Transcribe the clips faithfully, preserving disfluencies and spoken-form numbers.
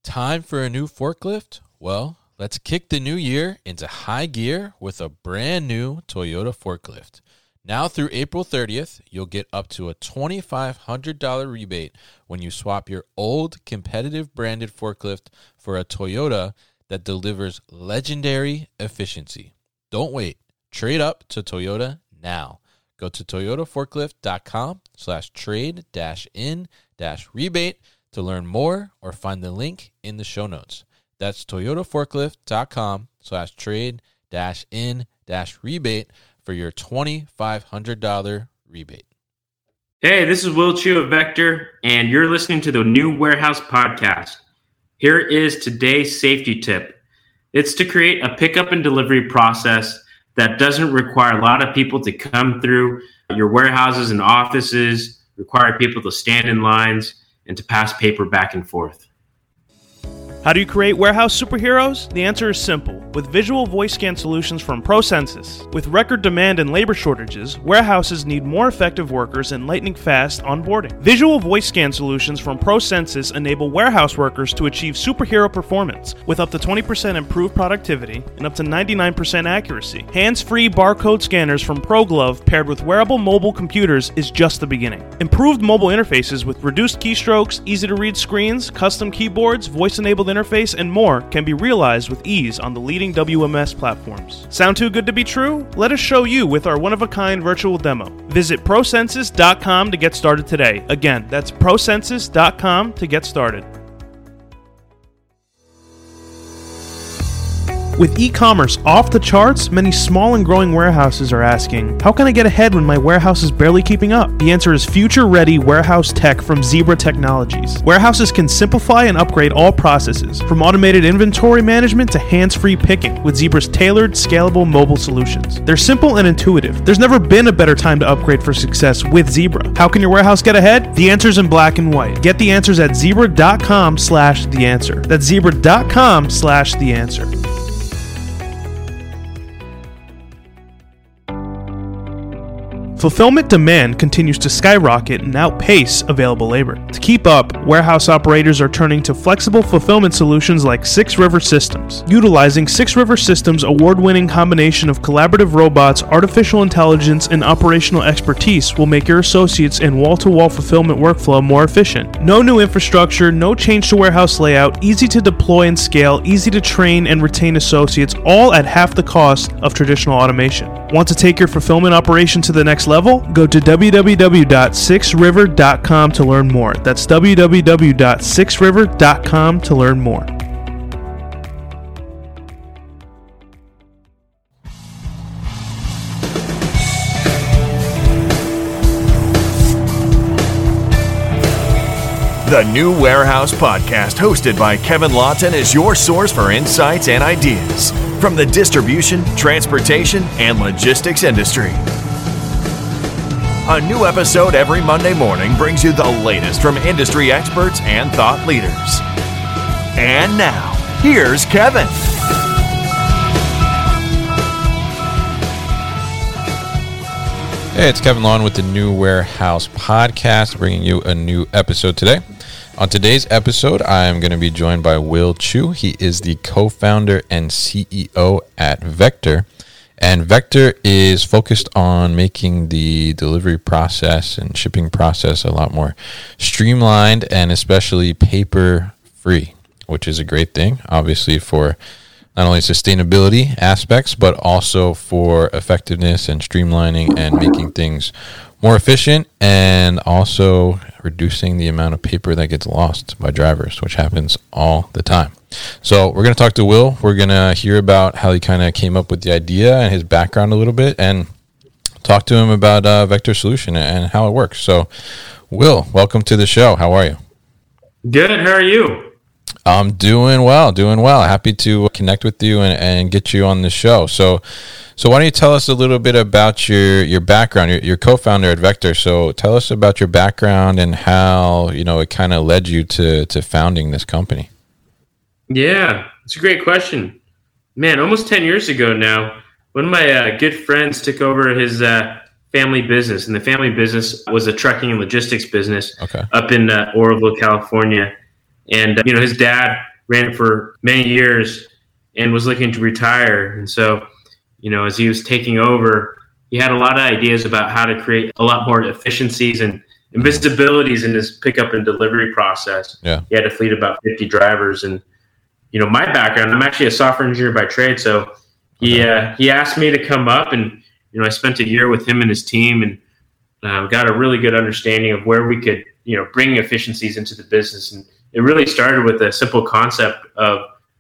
Time for a new forklift? Well, let's kick the new year into high gear with a brand new Toyota forklift. Now through April thirtieth, you'll get up to a two thousand five hundred dollars rebate when you swap your old competitive branded forklift for a Toyota that delivers legendary efficiency. Don't wait. Trade up to Toyota now. Go to toyotaforklift.com slash trade dash in dash rebate to learn more or find the link in the show notes. That's toyotaforklift.com slash trade dash in dash rebate for your two thousand five hundred dollars rebate. Hey, this is Will Chu of Vector, and you're listening to the New Warehouse Podcast. Here is today's safety tip. It's to create a pickup and delivery process that doesn't require a lot of people to come through your warehouses and offices, require people to stand in lines, and to pass paper back and forth. How do you create warehouse superheroes? The answer is simple. With visual voice scan solutions from ProCensus. With record demand and labor shortages, warehouses need more effective workers and lightning fast onboarding. Visual voice scan solutions from ProCensus enable warehouse workers to achieve superhero performance with up to twenty percent improved productivity and up to ninety-nine percent accuracy. Hands-free barcode scanners from ProGlove paired with wearable mobile computers is just the beginning. Improved mobile interfaces with reduced keystrokes, easy-to-read screens, custom keyboards, voice-enabled interface, and more can be realized with ease on the leading W M S platforms. Sound too good to be true? Let us show you with our one-of-a-kind virtual demo. Visit procensus dot com to get started today. Again, that's procensus dot com to get started. With e-commerce off the charts, many small and growing warehouses are asking, how can I get ahead when my warehouse is barely keeping up? The answer is future-ready warehouse tech from Zebra Technologies. Warehouses can simplify and upgrade all processes, from automated inventory management to hands-free picking, with Zebra's tailored, scalable mobile solutions. They're simple and intuitive. There's never been a better time to upgrade for success with Zebra. How can your warehouse get ahead? The answer's in black and white. Get the answers at zebra.com slash the answer. That's zebra.com slash the answer. Fulfillment demand continues to skyrocket and outpace available labor. To keep up, warehouse operators are turning to flexible fulfillment solutions like Six River Systems. Utilizing Six River Systems' award-winning combination of collaborative robots, artificial intelligence, and operational expertise will make your associates and wall-to-wall fulfillment workflow more efficient. No new infrastructure, no change to warehouse layout, easy to deploy and scale, easy to train and retain associates, all at half the cost of traditional automation. Want to take your fulfillment operation to the next level? Go to w w w dot six river dot com to learn more. That's w w w dot six river dot com to learn more. The New Warehouse Podcast, hosted by Kevin Lawton, is your source for insights and ideas from the distribution, transportation, and logistics industry. A new episode every Monday morning brings you the latest from industry experts and thought leaders. And now, here's Kevin. Hey, it's Kevin Lawton with the New Warehouse Podcast, bringing you a new episode today. On today's episode, I am going to be joined by Will Chu. He is the co-founder and C E O at Vector. And Vector is focused on making the delivery process and shipping process a lot more streamlined and especially paper-free, which is a great thing, obviously, for not only sustainability aspects, but also for effectiveness and streamlining and making things more efficient, and also reducing the amount of paper that gets lost by drivers, which happens all the time. So we're going to talk to Will. We're going to hear about how he kind of came up with the idea and his background a little bit, and talk to him about uh, Vector Solution and how it works. So, Will, welcome to the show. How are you? Good. How are you? I'm doing well, doing well. Happy to connect with you and, and get you on the show. So, so why don't you tell us a little bit about your, your background? You're, you're co-founder at Vector, so tell us about your background and how, you know, it kind of led you to, to founding this company. Yeah, it's a great question. Man, almost ten years ago now, one of my uh, good friends took over his uh, family business, and the family business was a trucking and logistics business okay. up in uh, Oroville, California. And, uh, you know, his dad ran it for many years and was looking to retire. And so, you know, as he was taking over, he had a lot of ideas about how to create a lot more efficiencies and, and visibilities in his pickup and delivery process. Yeah. He had a fleet of about fifty drivers. And, you know, my background, I'm actually a software engineer by trade. So he, Okay. uh, he asked me to come up, and, you know, I spent a year with him and his team, and uh, got a really good understanding of where we could, you know, bring efficiencies into the business. And it really started with a simple concept of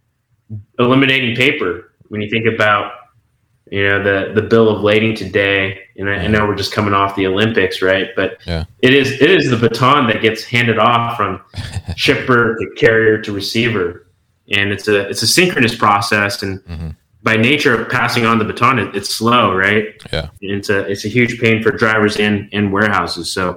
eliminating paper. When you think about, you know, the, the bill of lading today, and I, I know we're just coming off the Olympics, right? But Yeah. it is it is the baton that gets handed off from shipper to carrier to receiver, and it's a it's a synchronous process. And Mm-hmm. by nature of passing on the baton, it, it's slow, right? Yeah. It's a it's a huge pain for drivers and, and warehouses. So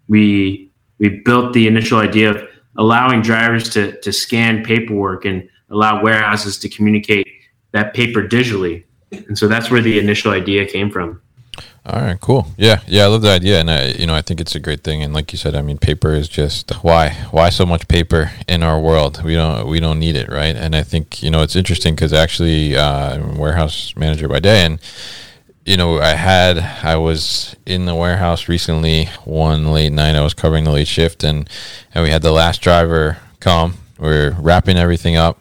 we we built the initial idea of allowing drivers to to scan paperwork and allow warehouses to communicate that paper digitally. And so that's where the initial idea came from. All right, cool. Yeah, yeah, I love the idea, and I, you know, I think it's a great thing. And like you said, I mean, paper is just why, why so much paper in our world? We don't, we don't need it, right? And I think, you know, it's interesting because actually, uh, I'm a warehouse manager by day, and you know, I had, I was in the warehouse recently one late night. I was covering the late shift, and and we had the last driver come. We're wrapping everything up,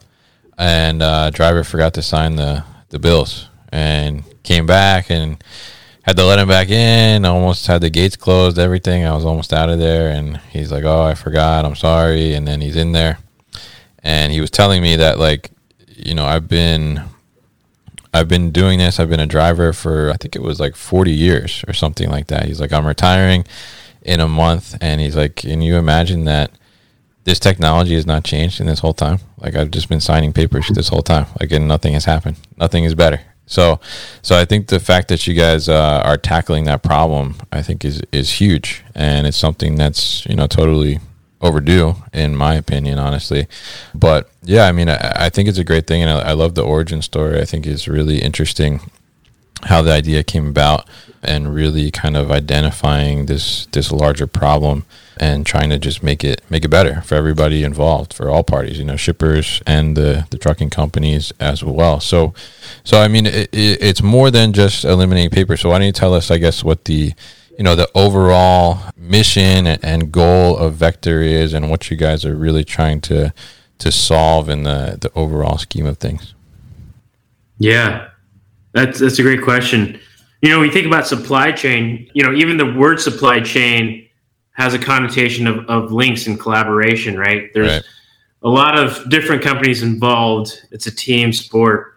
and uh, driver forgot to sign the the bills, and came back and had to let him back in. Almost had the gates closed, everything. I was almost out of there, and he's like, "Oh, I forgot. I'm sorry." And then he's in there, and he was telling me that, like, you know, I've been, I've been doing this. I've been a driver for, I think it was like forty years or something like that. He's like, "I'm retiring in a month," and he's like, "Can you imagine that this technology has not changed in this whole time? Like, I've just been signing papers this whole time. Like, and nothing has happened. Nothing is better." So, so I think the fact that you guys uh, are tackling that problem, I think is, is huge. And it's something that's, you know, totally overdue in my opinion, honestly. But yeah, I mean, I, I think it's a great thing. And I, I love the origin story. I think it's really interesting how the idea came about, and really kind of identifying this, this larger problem and trying to just make it make it better for everybody involved, for all parties, you know, shippers and the, the trucking companies as well. So, so I mean, it, it, it's more than just eliminating paper. So why don't you tell us, I guess, what the, you know, the overall mission and goal of Vector is, and what you guys are really trying to to solve in the, the overall scheme of things? Yeah, that's that's a great question. You know, when you think about supply chain, you know, even the word supply chain has a connotation of, of links and collaboration, right? There's Right. a lot of different companies involved. It's a team sport,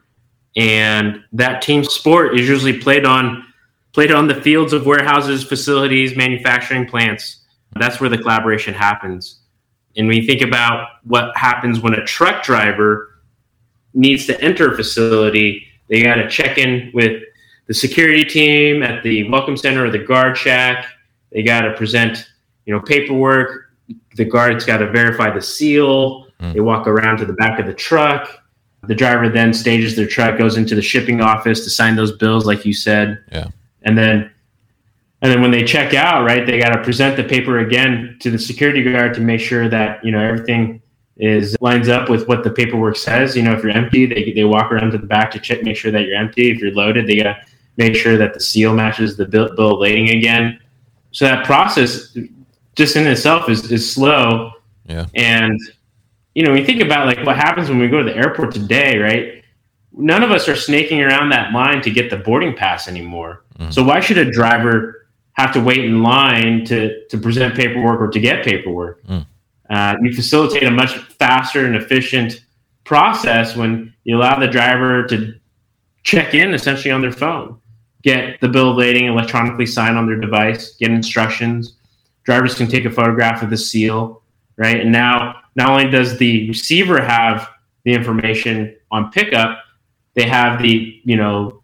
and that team sport is usually played on played on the fields of warehouses, facilities, manufacturing plants. That's where the collaboration happens. And when you think about what happens when a truck driver needs to enter a facility, they got to check in with the security team at the welcome center or the guard shack. They got to present, you know, paperwork. The guard's got to verify the seal. Mm. They walk around to the back of the truck. The driver then stages their truck, goes into the shipping office to sign those bills, like you said. Yeah. And then, and then when they check out, right, they got to present the paper again to the security guard to make sure that, you know, everything is lines up with what the paperwork says. You know, if you're empty, they they walk around to the back to check, make sure that you're empty. If you're loaded, they got to make sure that the seal matches the bill, bill of lading again. So that process just in itself is, is slow. Yeah. And, you know, when you think about like what happens when we go to the airport today, right? None of us are snaking around that line to get the boarding pass anymore. Mm. So why should a driver have to wait in line to, to present paperwork or to get paperwork? Mm. Uh, you facilitate a much faster and efficient process when you allow the driver to check in essentially on their phone, get the bill of lading electronically signed on their device, get instructions. Drivers can take a photograph of the seal, right? And now not only does the receiver have the information on pickup, they have the, you know,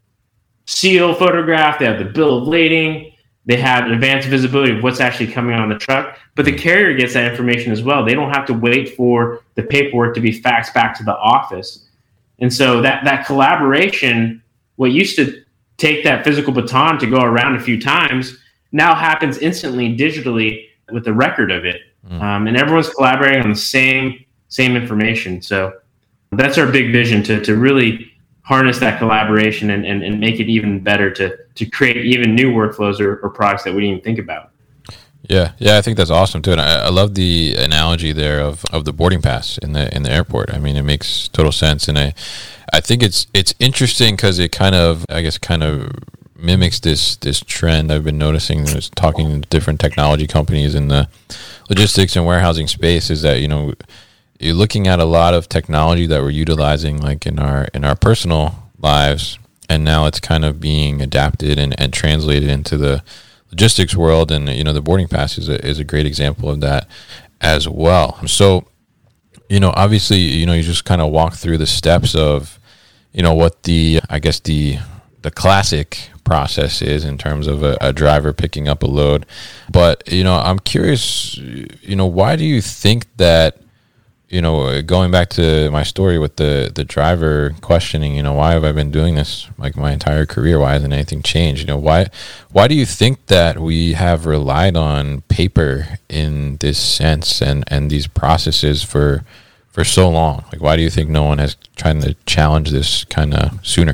seal photograph, they have the bill of lading, they have advanced visibility of what's actually coming on the truck, but the carrier gets that information as well. They don't have to wait for the paperwork to be faxed back to the office. And so that, that collaboration, what used to take that physical baton to go around a few times, now happens instantly digitally with the record of it. Mm. Um, and everyone's collaborating on the same same information. So that's our big vision, to to really harness that collaboration and, and, and make it even better to to create even new workflows or, or products that we didn't even think about. Yeah, yeah, I think that's awesome too, and I, I love the analogy there of, of the boarding pass in the in the airport. I mean, it makes total sense, and I I think it's it's interesting because it kind of I guess kind of mimics this this trend I've been noticing. There's talking to different technology companies in the logistics and warehousing space, is that you know you're looking at a lot of technology that we're utilizing like in our in our personal lives, and now it's kind of being adapted and, and translated into the logistics world. And you know the boarding pass is a, is a great example of that as well. So you know obviously you know you just kind of walk through the steps of you know what the I guess the the classic process is in terms of a, a driver picking up a load, but you know I'm curious, you know why do you think that, you know going back to my story with the the driver questioning, you know why have I been doing this like my entire career, why hasn't anything changed, you know why why do you think that we have relied on paper in this sense and and these processes for for so long? Like why do you think no one has tried to challenge this kind of sooner?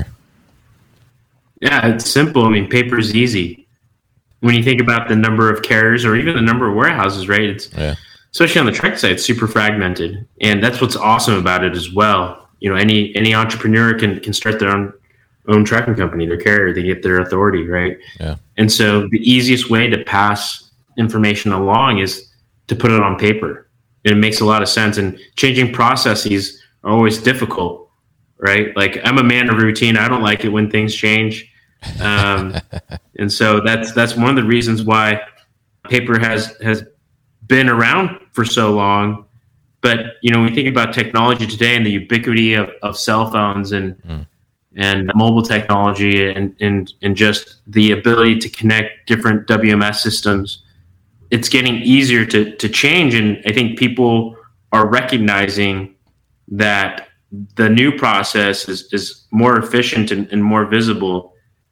Yeah, it's simple. I mean, paper is easy. When you think about the number of carriers or even the number of warehouses, right? It's yeah. Especially on the truck side, it's super fragmented, and that's what's awesome about it as well. You know, any any entrepreneur can can start their own own trucking company, their carrier. They get their authority, right? Yeah. And so the easiest way to pass information along is to put it on paper. And it makes a lot of sense. And changing processes are always difficult. Right? Like I'm a man of routine. I don't like it when things change. Um, and so that's, that's one of the reasons why paper has, has been around for so long. But, you know, when we think about technology today and the ubiquity of, of cell phones and, mm. and mobile technology and, and, and just the ability to connect different W M S systems, it's getting easier to, to change. And I think people are recognizing that the new process is, is more efficient and, and more visible.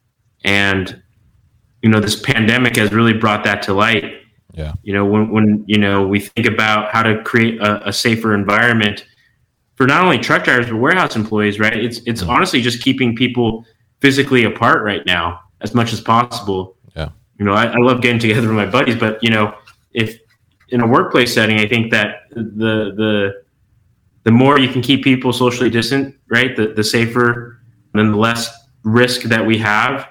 And, you know, this pandemic has really brought that to light. Yeah. You know, when, when, you know, we think about how to create a, a safer environment for not only truck drivers, but warehouse employees, right? It's, it's mm-hmm. honestly just keeping people physically apart right now as much as possible. Yeah. You know, I, I love getting together with my buddies, but, you know, if in a workplace setting, I think that the, the, the more you can keep people socially distant, right, the, the safer and the less risk that we have.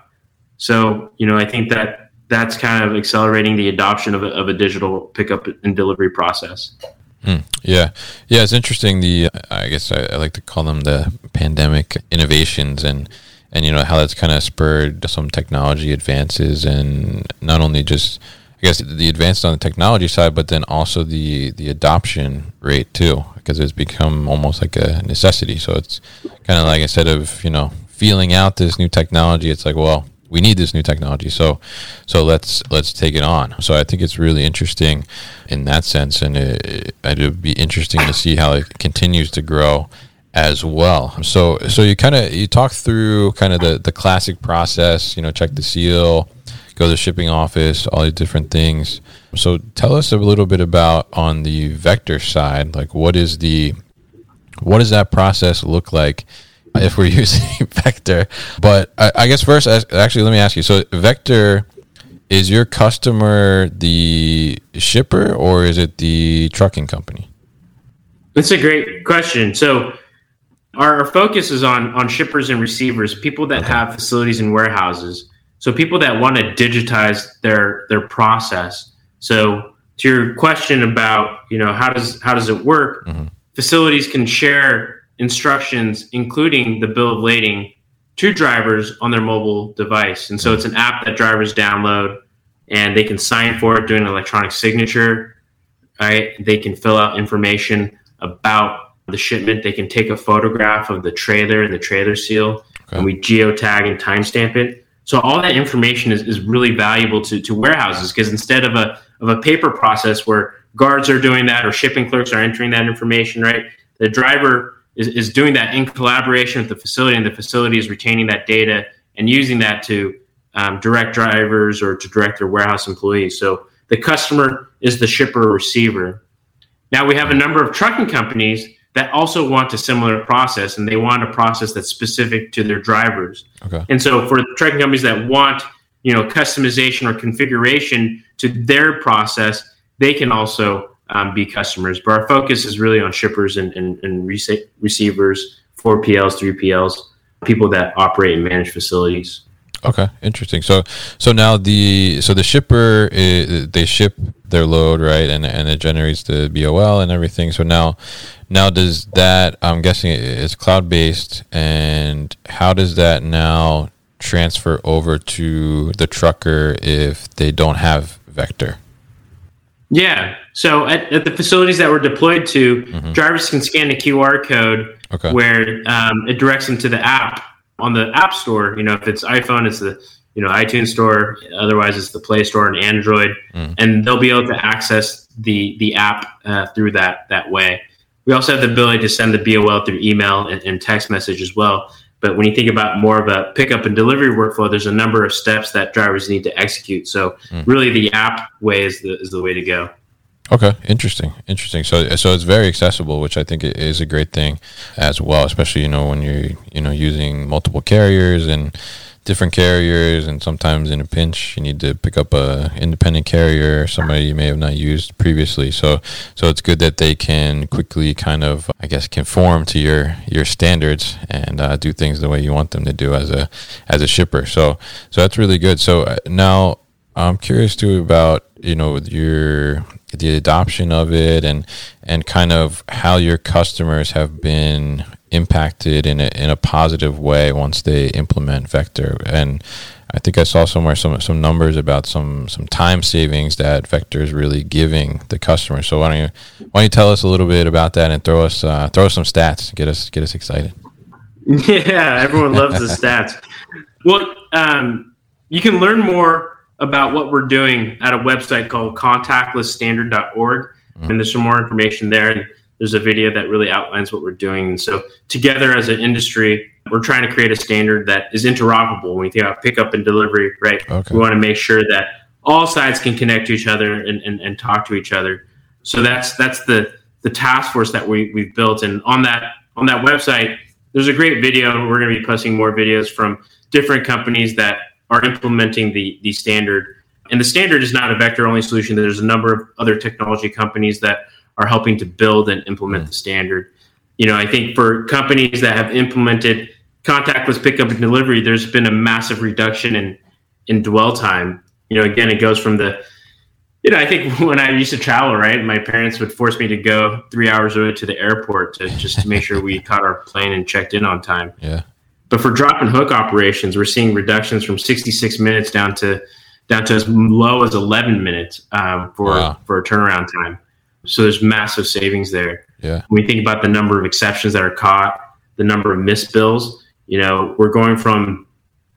So, you know, I think that that's kind of accelerating the adoption of a, of a digital pickup and delivery process. Hmm. Yeah. Yeah, it's interesting. The I guess I, I like to call them the pandemic innovations and, and you know, how that's kind of spurred some technology advances, and not only just, I guess, the advanced on the technology side, but then also the, the adoption rate too, because it's become almost like a necessity. So it's kind of like, instead of, you know, feeling out this new technology, it's like, well, we need this new technology. So, so let's, let's take it on. So I think it's really interesting in that sense. And it, it would be interesting to see how it continues to grow as well. So, so you kind of, you talk through kind of the, the classic process, you know, check the seal, go to the shipping office, all these different things. So tell us a little bit about on the Vector side, like what is the, what does that process look like if we're using Vector? But I, I guess first, actually, let me ask you. So Vector, is your customer the shipper or is it the trucking company? That's a great question. So our, our focus is on, on shippers and receivers, people that okay. have facilities and warehouses. So people that want to digitize their their process. So to your question about, you know, how does how does it work? Mm-hmm. Facilities can share instructions, including the bill of lading, to drivers on their mobile device. And so it's an app that drivers download, and they can sign for it, doing an electronic signature. Right? They can fill out information about the shipment. They can take a photograph of the trailer and the trailer seal, okay. and we geotag and timestamp it. So all that information is, is really valuable to, to warehouses, because instead of a of a paper process where guards are doing that or shipping clerks are entering that information, right? The driver is, is doing that in collaboration with the facility, and the facility is retaining that data and using that to um, direct drivers or to direct their warehouse employees. So the customer is the shipper or receiver. Now we have a number of trucking companies that also want a similar process, and they want a process that's specific to their drivers. Okay. And so for trucking companies that want, you know, customization or configuration to their process, they can also um, be customers. But our focus is really on shippers and, and, and rece- receivers, four P Ls, three P Ls, people that operate and manage facilities. Okay, interesting. So, so now the so the shipper is, they ship their load, right, and and it generates the B O L and everything. So now, now does that? I'm guessing it's cloud based, and how does that now transfer over to the trucker if they don't have Vector? Yeah. So at, at the facilities that we're deployed to, mm-hmm. drivers can scan a Q R code okay. where um, it directs them to the app on the App Store. You know, if it's iPhone, it's the you know iTunes Store. Otherwise, it's the Play Store and Android, mm. and they'll be able to access the the app uh, through that that way. We also have the ability to send the B O L through email and, and text message as well. But when you think about more of a pickup and delivery workflow, there's a number of steps that drivers need to execute. So mm. really the app way is the is the way to go. Okay, interesting, interesting. So, so it's very accessible, which I think is a great thing as well. Especially, you know, when you're, you know, using multiple carriers and different carriers, and sometimes in a pinch, you need to pick up a independent carrier, somebody you may have not used previously. So, so it's good that they can quickly kind of, I guess, conform to your your standards and uh, do things the way you want them to do as a as a shipper. So, so that's really good. So uh, now I'm curious too about, you know, with your the adoption of it and and kind of how your customers have been impacted in a, in a positive way once they implement Vector. And I think I saw somewhere some some numbers about some some time savings that Vector is really giving the customer. So why don't you why don't you tell us a little bit about that and throw us uh, throw us some stats, get us get us excited. Yeah, everyone loves the stats. Well, um, you can learn more about what we're doing at a website called contactless standard dot org. Mm-hmm. And there's some more information there. And there's a video that really outlines what we're doing. And so together as an industry, we're trying to create a standard that is interoperable. When we think about pickup and delivery, right? Okay. We want to make sure that all sides can connect to each other and, and, and talk to each other. So that's that's the the task force that we, we've built. And on that on that website, there's a great video. We're going to be posting more videos from different companies that are implementing the the standard. And the standard is not a Vector-only solution. There's a number of other technology companies that are helping to build and implement the standard. You know, I think for companies that have implemented contactless pickup and delivery, there's been a massive reduction in, in dwell time. You know, again, it goes from the, you know, I think when I used to travel, right, my parents would force me to go three hours away to the airport to just to make sure we caught our plane and checked in on time. Yeah. But for drop and hook operations, we're seeing reductions from sixty-six minutes down to down to as low as eleven minutes um, for wow. for a turnaround time. So there's massive savings there. Yeah. When we think about the number of exceptions that are caught, the number of missed bills, you know, we're going from,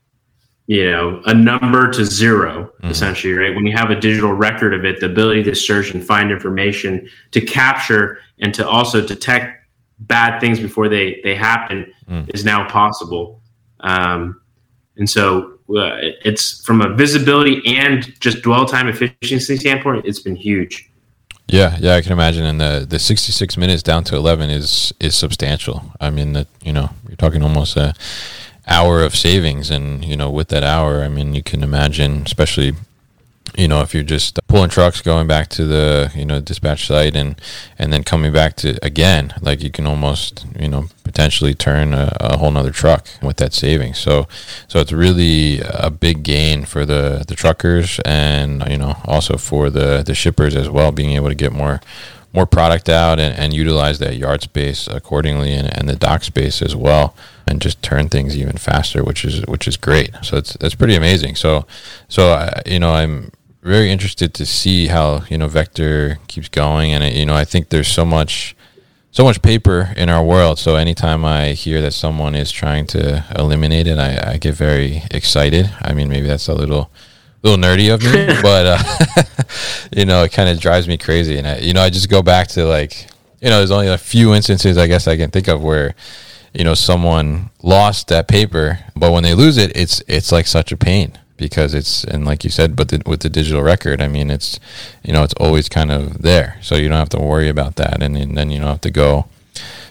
you know, a number to zero, mm-hmm. essentially, right? When you have a digital record of it, the ability to search and find information, to capture and to also detect bad things before they, they happen mm. is now possible. Um, and so uh, it's from a visibility and just dwell time efficiency standpoint, it's been huge. Yeah, yeah, I can imagine. And the, the sixty-six minutes down to eleven is is substantial. I mean, that you know, you're talking almost a hour of savings, and you know, with that hour, I mean, you can imagine, especially, you know, if you're just pulling trucks, going back to the, you know, dispatch site and, and then coming back to again, like you can almost, you know, potentially turn a, a whole nother truck with that savings. So, so it's really a big gain for the, the truckers and, you know, also for the, the shippers as well, being able to get more, more product out and, and utilize that yard space accordingly and, and the dock space as well, and just turn things even faster, which is, which is great. So it's, that's pretty amazing. So, so, I, you know, I'm very interested to see how, you know, Vector keeps going. And, it, you know, I think there's so much, so much paper in our world. So anytime I hear that someone is trying to eliminate it, I, I get very excited. I mean, maybe that's a little, little nerdy of me, but, uh, you know, it kind of drives me crazy. And, I, you know, I just go back to like, you know, there's only a few instances I guess I can think of where, you know, someone lost that paper, but when they lose it, it's, it's like such a pain. Because it's, and like you said, but the, with the digital record, I mean, it's, you know, it's always kind of there. So you don't have to worry about that. And, and then you don't have to go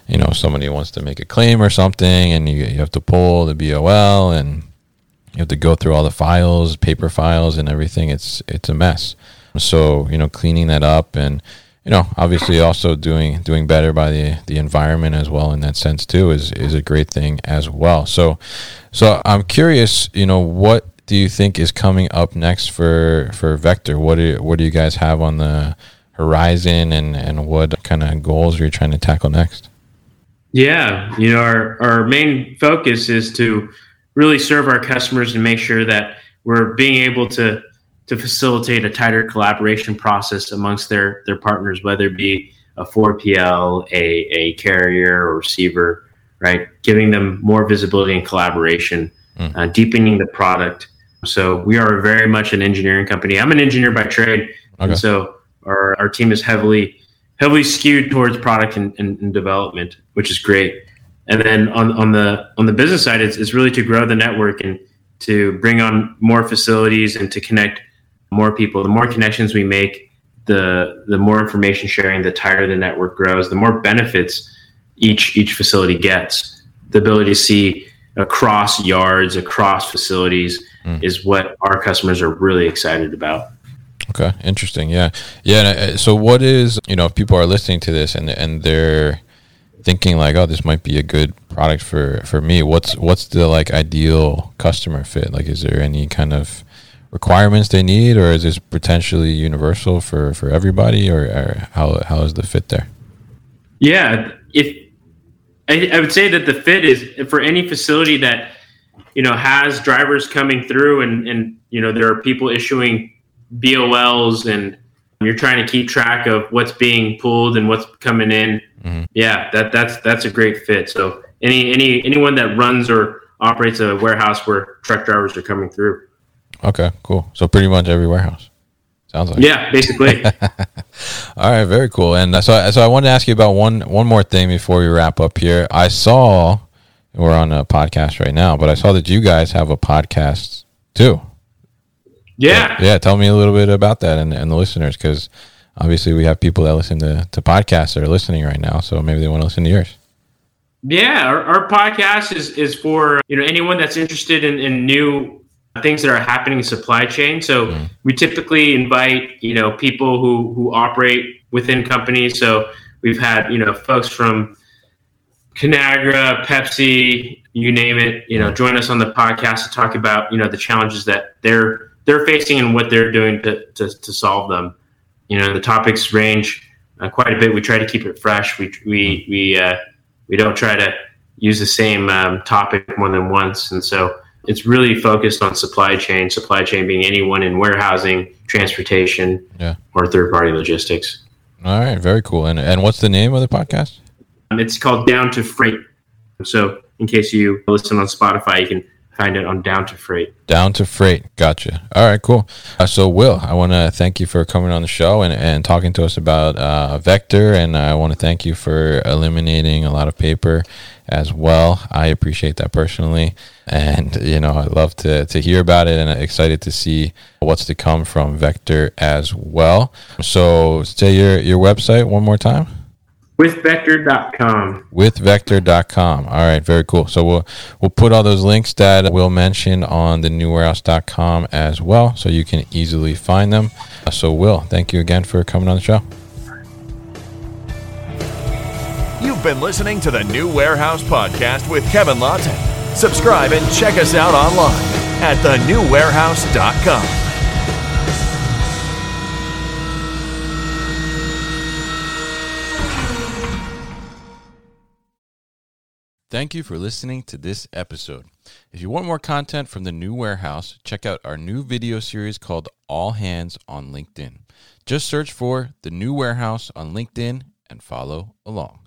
you know, somebody wants to make a claim or something, and you you have to pull the B O L, and you have to go through all the files, paper files, and everything. It's it's a mess. So, you know, cleaning that up, and you know, obviously also doing doing better by the the environment as well in that sense too is is a great thing as well. So, so I'm curious, you know, what do you think is coming up next for for Vector? What do what do you guys have on the horizon, and and what kind of goals are you trying to tackle next? Yeah, you know, our our main focus is to really serve our customers and make sure that we're being able to to facilitate a tighter collaboration process amongst their their partners, whether it be a four P L, a, a carrier or receiver, right? Giving them more visibility and collaboration, mm. uh, deepening the product. So we are very much an engineering company. I'm an engineer by trade, okay. and so our, our team is heavily heavily skewed towards product and, and, and development, which is great. And then on, on the on the business side, it's, it's really to grow the network and to bring on more facilities and to connect more people. The more connections we make, the the more information sharing, the tighter the network grows, the more benefits each each facility gets. The ability to see across yards, across facilities mm. is what our customers are really excited about. Okay, interesting. Yeah. Yeah. So what is, you know, if people are listening to this and and they're thinking like, oh, this might be a good product for, for me, what's what's the like ideal customer fit? Like, is there any kind of requirements they need, or is this potentially universal for, for everybody, or, or how how is the fit there? Yeah, if I, I would say that the fit is for any facility that, you know, has drivers coming through, and, and you know, there are people issuing B O Ls, and you're trying to keep track of what's being pulled and what's coming in. Mm-hmm. Yeah, that that's that's a great fit. So any any anyone that runs or operates a warehouse where truck drivers are coming through. Okay, cool. So pretty much every warehouse. Sounds like. Yeah, basically. All right, very cool. And so, so I wanted to ask you about one one more thing before we wrap up here. I saw, we're on a podcast right now, but I saw that you guys have a podcast too. Yeah. So, yeah, tell me a little bit about that and, and the listeners, because obviously we have people that listen to, to podcasts that are listening right now, so maybe they want to listen to yours. Yeah, our, our podcast is, is for, you know, anyone that's interested in, in new things that are happening in supply chain. So mm. we typically invite, you know, people who, who operate within companies. So we've had, you know, folks from Conagra, Pepsi, you name it, you know, join us on the podcast to talk about, you know, the challenges that they're they're facing and what they're doing to to, to solve them. You know, the topics range uh, quite a bit. We try to keep it fresh. We we we uh, we don't try to use the same um, topic more than once, and so it's really focused on supply chain, supply chain being anyone in warehousing, transportation, yeah. or third-party logistics. All right, very cool. And and what's the name of the podcast? Um, it's called Down to Freight. So in case you listen on Spotify, you can find it on Down to Freight. Down to Freight. Gotcha. All right, cool. Uh, so, Will, I want to thank you for coming on the show and, and talking to us about uh, Vector, and I want to thank you for eliminating a lot of paper as well. I appreciate that personally. And, you know, I'd love to, to hear about it, and I'm excited to see what's to come from Vector as well. So say your, your website one more time. with vector dot com. with vector dot com. All right, very cool. So we'll we'll put all those links that we'll mention on the new warehouse dot com as well, so you can easily find them. So, Will, thank you again for coming on the show. You've been listening to the New Warehouse Podcast with Kevin Lawton. Subscribe and check us out online at the new warehouse dot com. Thank you for listening to this episode. If you want more content from the New Warehouse, check out our new video series called All Hands on LinkedIn. Just search for the New Warehouse on LinkedIn and follow along.